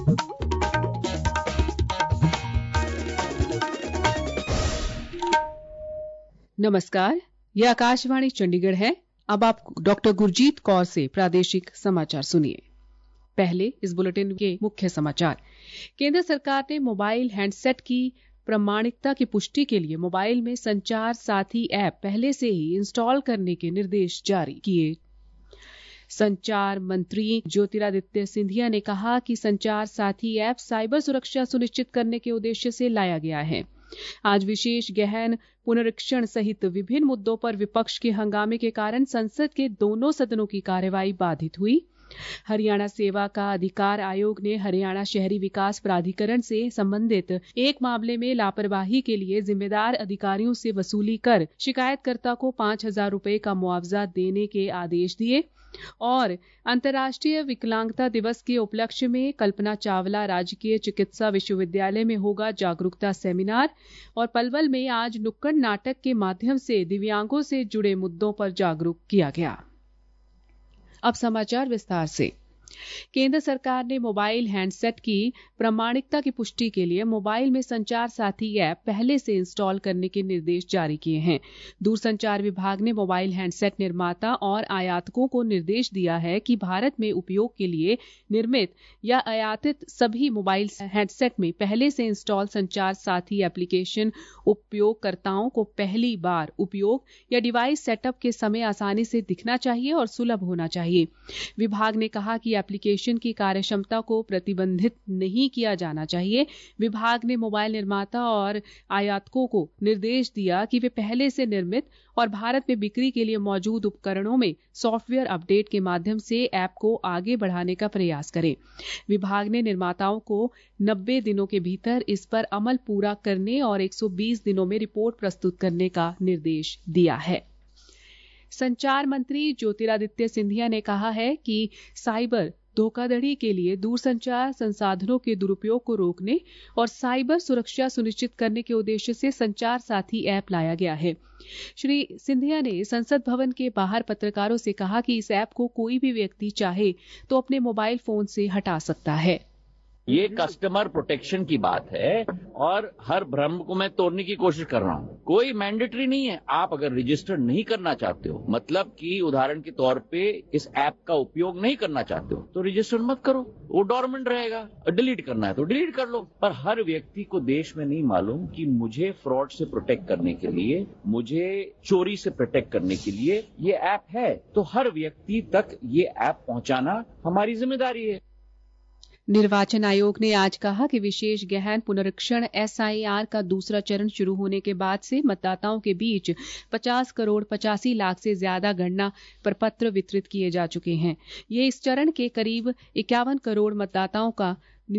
नमस्कार, यह आकाशवाणी चंडीगढ़ है। अब आप डॉक्टर गुरजीत कौर से प्रादेशिक समाचार सुनिए। पहले इस बुलेटिन के मुख्य समाचार। केंद्र सरकार ने मोबाइल हैंडसेट की प्रामाणिकता की पुष्टि के लिए मोबाइल में संचार साथी ऐप पहले से ही इंस्टॉल करने के निर्देश जारी किए। संचार मंत्री ज्योतिरादित्य सिंधिया ने कहा कि संचार साथी ऐप साइबर सुरक्षा सुनिश्चित करने के उद्देश्य से लाया गया है। आज विशेष गहन पुनरीक्षण सहित विभिन्न मुद्दों पर विपक्ष के हंगामे के कारण संसद के दोनों सदनों की कार्यवाही बाधित हुई। हरियाणा सेवा का अधिकार आयोग ने हरियाणा शहरी विकास प्राधिकरण से संबंधित एक मामले में लापरवाही के लिए जिम्मेदार अधिकारियों से वसूली कर शिकायतकर्ता को 5,000 रुपए का मुआवजा देने के आदेश दिए। और अंतर्राष्ट्रीय विकलांगता दिवस के उपलक्ष्य में कल्पना चावला राजकीय चिकित्सा विश्वविद्यालय में होगा जागरूकता सेमिनार। और पलवल में आज नुक्कड़ नाटक के माध्यम से दिव्यांगों से जुड़े मुद्दों पर जागरूक किया गया। अब समाचार विस्तार से। केंद्र सरकार ने मोबाइल हैंडसेट की प्रामाणिकता की पुष्टि के लिए मोबाइल में संचार साथी ऐप पहले से इंस्टॉल करने के निर्देश जारी किए हैं। दूरसंचार विभाग ने मोबाइल हैंडसेट निर्माता और आयातकों को निर्देश दिया है कि भारत में उपयोग के लिए निर्मित या आयातित सभी मोबाइल हैंडसेट में पहले से इंस्टॉल संचार साथी एप्लीकेशन उपयोगकर्ताओं को पहली बार उपयोग या डिवाइस सेटअप के समय आसानी से दिखना चाहिए और सुलभ होना चाहिए। विभाग ने कहा कि एप्लीकेशन की कार्यक्षमता को प्रतिबंधित नहीं किया जाना चाहिए। विभाग ने मोबाइल निर्माता और आयातकों को निर्देश दिया कि वे पहले से निर्मित और भारत में बिक्री के लिए मौजूद उपकरणों में सॉफ्टवेयर अपडेट के माध्यम से ऐप को आगे बढ़ाने का प्रयास करें। विभाग ने निर्माताओं को 90 दिनों के भीतर इस पर अमल पूरा करने और 120 दिनों में रिपोर्ट प्रस्तुत करने का निर्देश दिया है। संचार मंत्री ज्योतिरादित्य सिंधिया ने कहा है कि साइबर धोखाधड़ी के लिए दूरसंचार संसाधनों के दुरुपयोग को रोकने और साइबर सुरक्षा सुनिश्चित करने के उद्देश्य से संचार साथी ऐप लाया गया है। श्री सिंधिया ने संसद भवन के बाहर पत्रकारों से कहा कि इस ऐप को कोई भी व्यक्ति चाहे तो अपने मोबाइल फोन से हटा सकता है। ये कस्टमर प्रोटेक्शन की बात है और हर भ्रम को मैं तोड़ने की कोशिश कर रहा हूं। कोई मैंडेटरी नहीं है। आप अगर रजिस्टर नहीं करना चाहते हो, मतलब कि उदाहरण के तौर पे इस ऐप का उपयोग नहीं करना चाहते हो, तो रजिस्टर मत करो, वो डोरमेंट रहेगा। डिलीट करना है तो डिलीट कर लो। पर हर व्यक्ति को देश में नहीं मालूम कि मुझे फ्रॉड से प्रोटेक्ट करने के लिए, मुझे चोरी से प्रोटेक्ट करने के लिए ये ऐप है। तो हर व्यक्ति तक ये ऐप पहुंचाना हमारी जिम्मेदारी है। निर्वाचन आयोग ने आज कहा कि विशेष गहन पुनरीक्षण SIR का दूसरा चरण शुरू होने के बाद से मतदाताओं के बीच 50 करोड़ 85 लाख से ज्यादा गणना प्रपत्र वितरित किए जा चुके हैं। ये इस चरण के करीब 51 करोड़ मतदाताओं का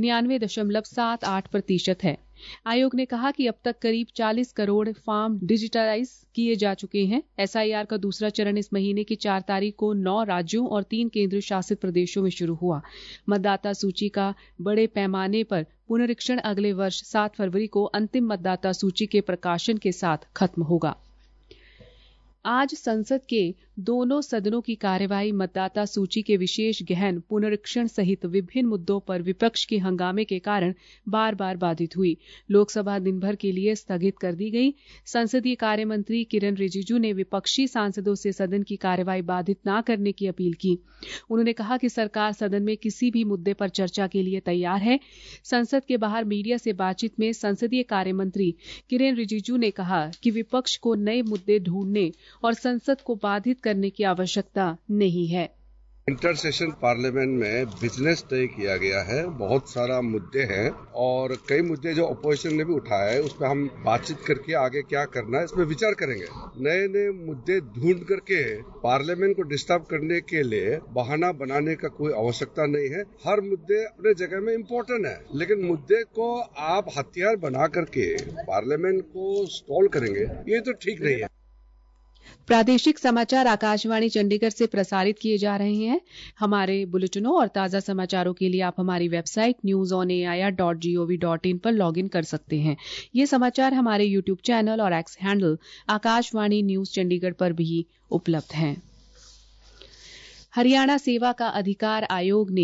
99.78% है। आयोग ने कहा कि अब तक करीब 40 करोड़ फॉर्म डिजिटालाइज किए जा चुके हैं। SIR का दूसरा चरण इस महीने की 4 तारीख को 9 राज्यों और 3 केंद्र शासित प्रदेशों में शुरू हुआ। मतदाता सूची का बड़े पैमाने पर पुनरीक्षण अगले वर्ष 7 फरवरी को अंतिम मतदाता सूची के प्रकाशन के साथ खत्म होगा। आज संसद के दोनों सदनों की कार्यवाही मतदाता सूची के विशेष गहन पुनरीक्षण सहित विभिन्न मुद्दों पर विपक्ष के हंगामे के कारण बार बार बाधित हुई। लोकसभा दिन भर के लिए स्थगित कर दी गई। संसदीय कार्य मंत्री किरण रिजिजू ने विपक्षी सांसदों से सदन की कार्यवाही बाधित न करने की अपील की। उन्होंने कहा कि सरकार सदन में किसी भी मुद्दे पर चर्चा के लिए तैयार है। संसद के बाहर मीडिया से बातचीत में संसदीय कार्य मंत्री किरण रिजिजू ने कहा कि विपक्ष को नए मुद्दे ढूंढने और संसद को बाधित करने की आवश्यकता नहीं है। इंटर सेशन पार्लियामेंट में बिजनेस तय किया गया है। बहुत सारा मुद्दे हैं और कई मुद्दे जो अपोजिशन ने भी उठाया है, उस पर हम बातचीत करके आगे क्या करना है इस पर विचार करेंगे। नए नए मुद्दे ढूंढ करके पार्लियामेंट को डिस्टर्ब करने के लिए बहाना बनाने का कोई आवश्यकता नहीं है। हर मुद्दे अपने जगह में इम्पोर्टेंट है, लेकिन मुद्दे को आप हथियार बना करके पार्लियामेंट को स्टॉल करेंगे, ये तो ठीक नहीं है। प्रादेशिक समाचार आकाशवाणी चंडीगढ़ से प्रसारित किए जा रहे हैं। हमारे बुलेटिनों और ताज़ा समाचारों के लिए आप हमारी वेबसाइट newsonair.gov.in पर लॉगिन कर सकते हैं। ये समाचार हमारे यूट्यूब चैनल और X handle Akashvani news Chandigarh पर भी उपलब्ध हैं। हरियाणा सेवा का अधिकार आयोग ने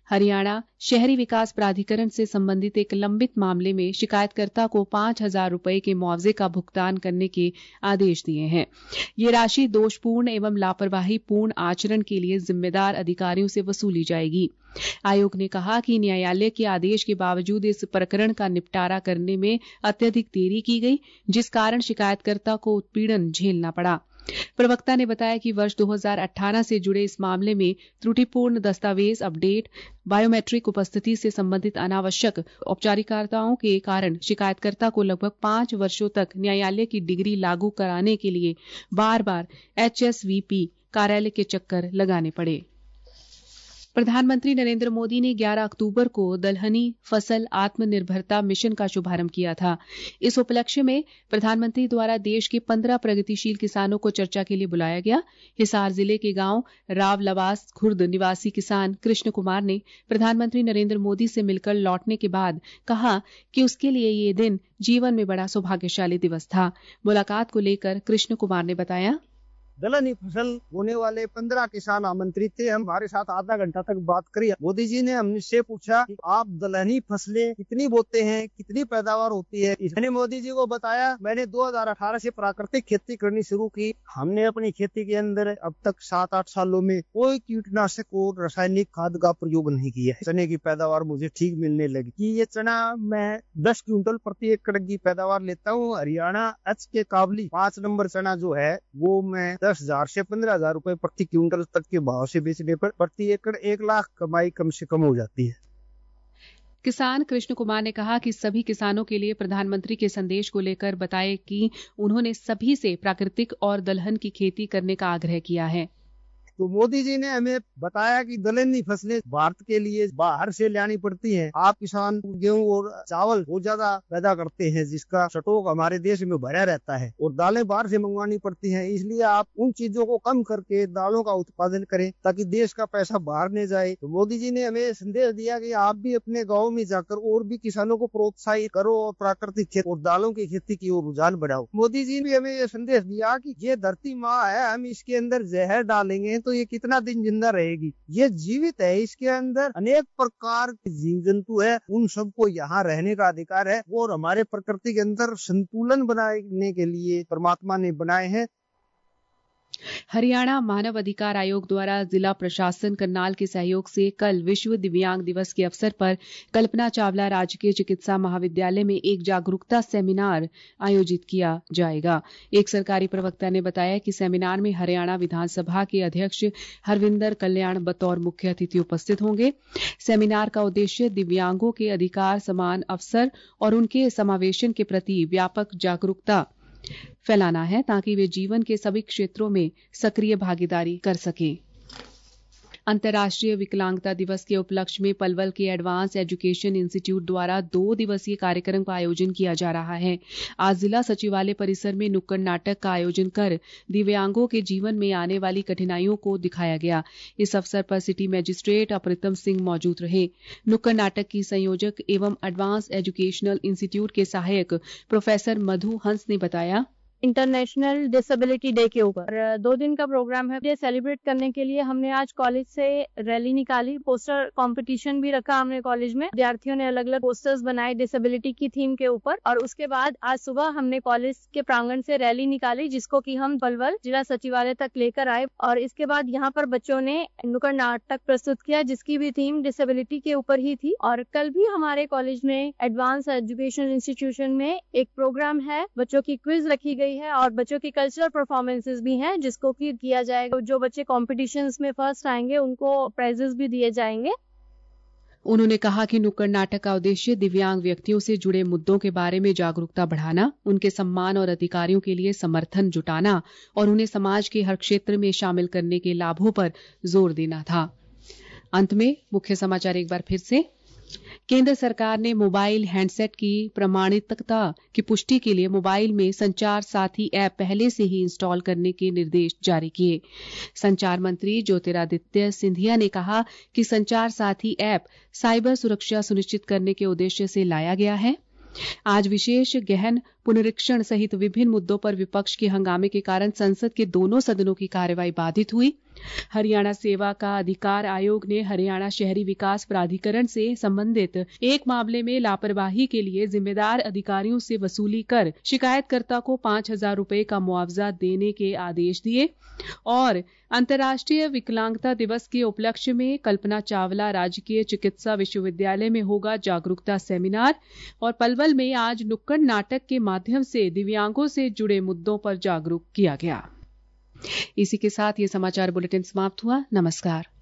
हरियाणा शहरी विकास प्राधिकरण से संबंधित एक लंबित मामले में शिकायतकर्ता को 5,000 रुपए के मुआवजे का भुगतान करने के आदेश दिए हैं। ये राशि दोषपूर्ण एवं लापरवाही पूर्ण आचरण के लिए जिम्मेदार अधिकारियों से वसूली जाएगी। आयोग ने कहा कि न्यायालय के आदेश के बावजूद इस प्रकरण का निपटारा करने में अत्यधिक देरी की गई, जिस कारण शिकायतकर्ता को उत्पीड़न झेलना पड़ा। प्रवक्ता ने बताया कि वर्ष 2018 से जुड़े इस मामले में त्रुटिपूर्ण दस्तावेज अपडेट, बायोमेट्रिक उपस्थिति से संबंधित अनावश्यक औपचारिकताओं के कारण शिकायतकर्ता को लगभग 5 वर्षों तक न्यायालय की डिग्री लागू कराने के लिए बार बार HSVP कार्यालय के चक्कर लगाने पड़े। प्रधानमंत्री नरेंद्र मोदी ने 11 अक्टूबर को दलहनी फसल आत्मनिर्भरता मिशन का शुभारंभ किया था। इस उपलक्ष्य में प्रधानमंत्री द्वारा देश के 15 प्रगतिशील किसानों को चर्चा के लिए बुलाया गया। हिसार जिले के गांव रावलवास खुर्द निवासी किसान कृष्ण कुमार ने प्रधानमंत्री नरेंद्र मोदी से मिलकर लौटने के बाद कहा कि उसके लिए ये दिन जीवन में बड़ा सौभाग्यशाली दिवस था। मुलाकात को लेकर कृष्ण कुमार ने बताया, दलहनी फसल बोने वाले 15 किसान आमंत्रित थे। हम हमारे साथ आधा घंटा तक बात करी। मोदी जी ने हमसे पूछा कि आप दलहनी फसलें कितनी बोते हैं, कितनी पैदावार होती है। मैंने मोदी जी को बताया, मैंने 2018 से प्राकृतिक खेती करनी शुरू की। हमने अपनी खेती के अंदर अब तक 7-8 सालों में कोई कीटनाशक और रासायनिक खाद का प्रयोग नहीं किया। चने की पैदावार मुझे ठीक मिलने लगी कि ये चना मैं 10 क्विंटल प्रति एकड़ की पैदावार लेता हूँ। हरियाणा एच के काबली 5 नंबर चना जो है वो मैं 10,000 से 15,000 रुपए प्रति क्विंटल तक के भाव से बेचने पर प्रति एकड़ 1 लाख कमाई कम से कम हो जाती है। किसान कृष्ण कुमार ने कहा कि सभी किसानों के लिए प्रधानमंत्री के संदेश को लेकर बताए कि उन्होंने सभी से प्राकृतिक और दलहन की खेती करने का आग्रह किया है। तो मोदी जी ने हमें बताया कि दलहनी फसलें भारत के लिए बाहर से लानी पड़ती हैं। आप किसान गेहूं और चावल बहुत ज्यादा पैदा करते हैं, जिसका स्टॉक हमारे देश में भरा रहता है, और दालें बाहर से मंगवानी पड़ती हैं। इसलिए आप उन चीजों को कम करके दालों का उत्पादन करें ताकि देश का पैसा बाहर न जाए। तो मोदी जी ने हमें संदेश दिया कि आप भी अपने गाँव में जाकर और भी किसानों को प्रोत्साहित करो और प्राकृतिक खेती और दालों की खेती की ओर रुझान बढ़ाओ। मोदी जी ने हमें ये संदेश दिया कि ये धरती माँ है, हम इसके अंदर जहर डालेंगे तो ये कितना दिन जिंदा रहेगी। ये जीवित है, इसके अंदर अनेक प्रकार के जीव जंतु है, उन सबको यहाँ रहने का अधिकार है। और हमारे प्रकृति के अंदर संतुलन बनाने के लिए परमात्मा ने बनाए हैं। हरियाणा मानव अधिकार आयोग द्वारा जिला प्रशासन करनाल के सहयोग से कल विश्व दिव्यांग दिवस के अवसर पर कल्पना चावला राजकीय चिकित्सा महाविद्यालय में एक जागरूकता सेमिनार आयोजित किया जाएगा। एक सरकारी प्रवक्ता ने बताया कि सेमिनार में हरियाणा विधानसभा के अध्यक्ष हरविंदर कल्याण बतौर मुख्य अतिथि उपस्थित होंगे। सेमिनार का उद्देश्य दिव्यांगों के अधिकार, समान अवसर और उनके समावेशन के प्रति व्यापक जागरूकता फैलाना है ताकि वे जीवन के सभी क्षेत्रों में सक्रिय भागीदारी कर सकें। अंतर्राष्ट्रीय विकलांगता दिवस के उपलक्ष्य में पलवल के एडवांस एजुकेशन इंस्टीट्यूट द्वारा 2 दिवसीय कार्यक्रम का आयोजन किया जा रहा है। आज जिला सचिवालय परिसर में नुक्कड़ नाटक का आयोजन कर दिव्यांगों के जीवन में आने वाली कठिनाइयों को दिखाया गया। इस अवसर पर सिटी मजिस्ट्रेट अप्रितम सिंह मौजूद रहे। नुक्कड़ नाटक की संयोजक एवं एडवांस एजुकेशनल इंस्टीट्यूट के सहायक प्रोफेसर मधु हंस ने बताया, इंटरनेशनल डिसेबिलिटी डे के ऊपर 2 दिन का प्रोग्राम है। डे सेलिब्रेट करने के लिए हमने आज कॉलेज से रैली निकाली, पोस्टर कंपटीशन भी रखा हमने कॉलेज में। विद्यार्थियों ने अलग अलग पोस्टर्स बनाए डिसेबिलिटी की थीम के ऊपर, और उसके बाद आज सुबह हमने कॉलेज के प्रांगण से रैली निकाली जिसको कि हम पलवल जिला सचिवालय तक लेकर आए, और इसके बाद यहाँ पर बच्चों ने नुक्कड़ नाटक प्रस्तुत किया जिसकी भी थीम डिसेबिलिटी के ऊपर ही थी। और कल भी हमारे कॉलेज में एडवांस एजुकेशन इंस्टीट्यूशन में एक प्रोग्राम है, बच्चों की क्विज रखी गई है और बच्चों की कल्चरल परफॉर्मेंसेस भी हैं जिसको कि किया जाएगा। जो बच्चे कॉम्पिटिशन्स में फर्स्ट आएंगे उनको प्राइजेस भी दिए जाएंगे। उन्होंने कहा कि नुक्कड़ नाटक का उद्देश्य दिव्यांग व्यक्तियों से जुड़े मुद्दों के बारे में जागरूकता बढ़ाना, उनके सम्मान और अधिकारों के लिए समर्थन जुटाना और उन्हें समाज के हर क्षेत्र में शामिल करने के लाभों पर जोर देना था। अंत में मुख्य समाचार एक बार फिर से। केंद्र सरकार ने मोबाइल हैंडसेट की प्रमाणिकता की पुष्टि के लिए मोबाइल में संचार साथी ऐप पहले से ही इंस्टॉल करने के निर्देश जारी किए। संचार मंत्री ज्योतिरादित्य सिंधिया ने कहा कि संचार साथी ऐप साइबर सुरक्षा सुनिश्चित करने के उद्देश्य से लाया गया है। आज विशेष गहन पुनरीक्षण सहित विभिन्न मुद्दों पर विपक्ष के हंगामे के कारण संसद के दोनों सदनों की कार्यवाही बाधित हुई। हरियाणा सेवा का अधिकार आयोग ने हरियाणा शहरी विकास प्राधिकरण से संबंधित एक मामले में लापरवाही के लिए जिम्मेदार अधिकारियों से वसूली कर शिकायतकर्ता को 5,000 रुपए का मुआवजा देने के आदेश दिए। और अंतर्राष्ट्रीय विकलांगता दिवस के उपलक्ष्य में कल्पना चावला राजकीय चिकित्सा विश्वविद्यालय में होगा जागरूकता सेमिनार। और पलवल में आज नुक्कड़ नाटक के माध्यम से दिव्यांगों से जुड़े मुद्दों पर जागरूक किया गया। इसी के साथ ये समाचार बुलेटिन समाप्त हुआ। नमस्कार।